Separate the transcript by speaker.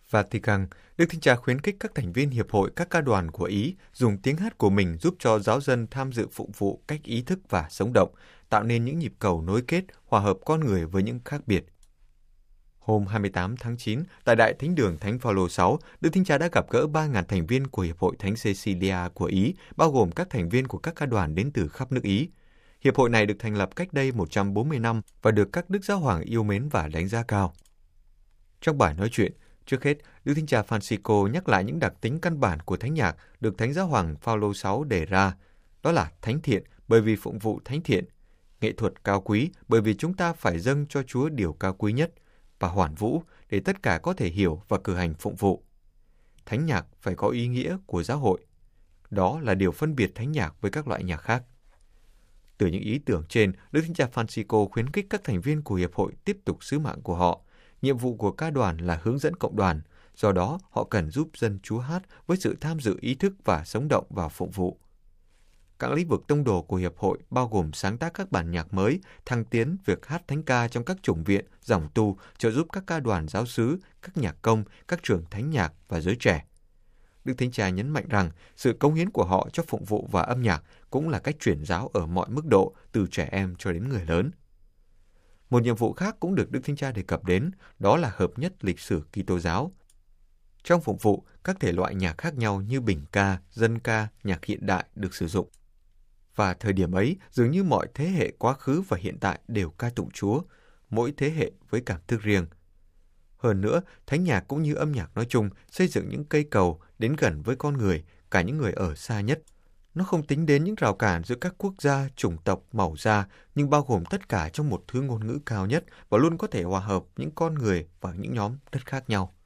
Speaker 1: Vatican, Đức Thánh Cha khuyến khích các thành viên Hiệp hội các ca đoàn của Ý dùng tiếng hát của mình giúp cho giáo dân tham dự phụng vụ cách ý thức và sống động, tạo nên những nhịp cầu nối kết, hòa hợp con người với những khác biệt. Hôm 28 tháng 9, tại Đại Thánh đường Thánh Phaolô VI, Đức Thánh Cha đã gặp gỡ 3.000 thành viên của Hiệp hội Thánh Cecilia của Ý, bao gồm các thành viên của các ca đoàn đến từ khắp nước Ý. Hiệp hội này được thành lập cách đây 140 năm và được các Đức Giáo Hoàng yêu mến và đánh giá cao. Trong bài nói chuyện, trước hết, Đức Thánh Cha Francisco nhắc lại những đặc tính căn bản của thánh nhạc được Thánh Giáo Hoàng Phaolô VI đề ra, đó là thánh thiện bởi vì phụng vụ thánh thiện, nghệ thuật cao quý bởi vì chúng ta phải dâng cho Chúa điều cao quý nhất, và hoàn vũ để tất cả có thể hiểu và cử hành phụng vụ. Thánh nhạc phải có ý nghĩa của giáo hội. Đó là điều phân biệt thánh nhạc với các loại nhạc khác. Từ những ý tưởng trên, Đức Thánh Cha Francisco khuyến khích các thành viên của Hiệp hội tiếp tục sứ mạng của họ. Nhiệm vụ của ca đoàn là hướng dẫn cộng đoàn, do đó họ cần giúp dân Chúa hát với sự tham dự ý thức và sống động vào phụng vụ. Các lĩnh vực tông đồ của Hiệp hội bao gồm sáng tác các bản nhạc mới, thăng tiến việc hát thánh ca trong các chủng viện, dòng tu, trợ giúp các ca đoàn giáo xứ, các nhạc công, các trường thánh nhạc và giới trẻ. Đức Thánh Cha nhấn mạnh rằng sự cống hiến của họ cho phụng vụ và âm nhạc cũng là cách truyền giáo ở mọi mức độ, từ trẻ em cho đến người lớn. Một nhiệm vụ khác cũng được Đức Thánh Cha đề cập đến, đó là hợp nhất lịch sử Kitô giáo. Trong phụng vụ, các thể loại nhạc khác nhau như bình ca, dân ca, nhạc hiện đại được sử dụng. Và thời điểm ấy, dường như mọi thế hệ quá khứ và hiện tại đều ca tụng Chúa, mỗi thế hệ với cảm thức riêng. Hơn nữa, thánh nhạc cũng như âm nhạc nói chung xây dựng những cây cầu đến gần với con người, cả những người ở xa nhất. Nó không tính đến những rào cản giữa các quốc gia, chủng tộc, màu da, nhưng bao gồm tất cả trong một thứ ngôn ngữ cao nhất và luôn có thể hòa hợp những con người và những nhóm rất khác nhau.